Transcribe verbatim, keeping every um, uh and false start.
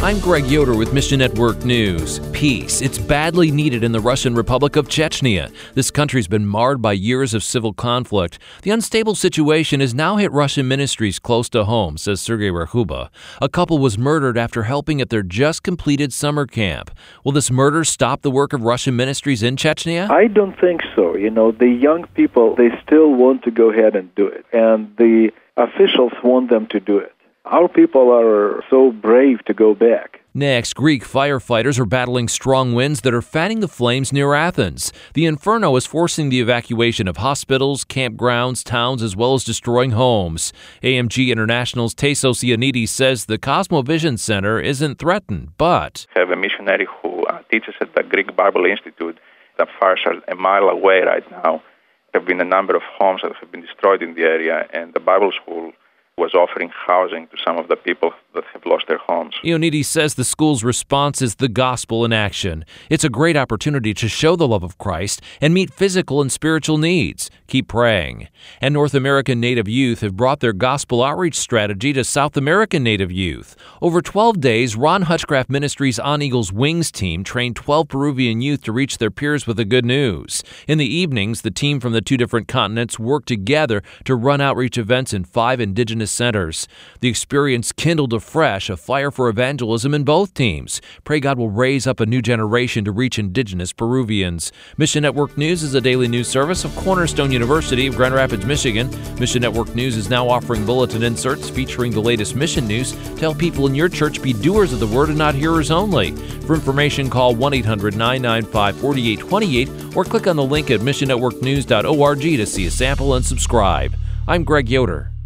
I'm Greg Yoder with Mission Network News. Peace. It's badly needed in the Russian Republic of Chechnya. This country's been marred by years of civil conflict. The unstable situation has now hit Russian ministries close to home, says Sergei Rakhuba. A couple was murdered after helping at their just-completed summer camp. Will this murder stop the work of Russian ministries in Chechnya? I don't think so. You know, the young people, they still want to go ahead and do it, and the officials want them to do it. Our people are so brave to go back. Next, Greek firefighters are battling strong winds that are fanning the flames near Athens. The inferno is forcing the evacuation of hospitals, campgrounds, towns, as well as destroying homes. A M G International's Tassos Ioannidis says the Cosmovision Center isn't threatened, but... I have a missionary who uh, teaches at the Greek Bible Institute. The fires are a mile away right now. There have been a number of homes that have been destroyed in the area, and the Bible school was offering housing to some of the people that have lost their homes. Ioannidis says the school's response is the gospel in action. It's a great opportunity to show the love of Christ and meet physical and spiritual needs. Keep praying. And North American Native youth have brought their gospel outreach strategy to South American Native youth. Over twelve days, Ron Hutchcraft Ministries On Eagle's Wings team trained twelve Peruvian youth to reach their peers with the good news. In the evenings, the team from the two different continents worked together to run outreach events in five indigenous centers. The experience kindled afresh a fire for evangelism in both teams. Pray God will raise up a new generation to reach indigenous Peruvians. Mission Network News is a daily news service of Cornerstone University of Grand Rapids, Michigan. Mission Network News is now offering bulletin inserts featuring the latest mission news to help people in your church be doers of the word and not hearers only. For information, call one eight hundred nine nine five four eight two eight or click on the link at mission network news dot org to see a sample and subscribe. I'm Greg Yoder.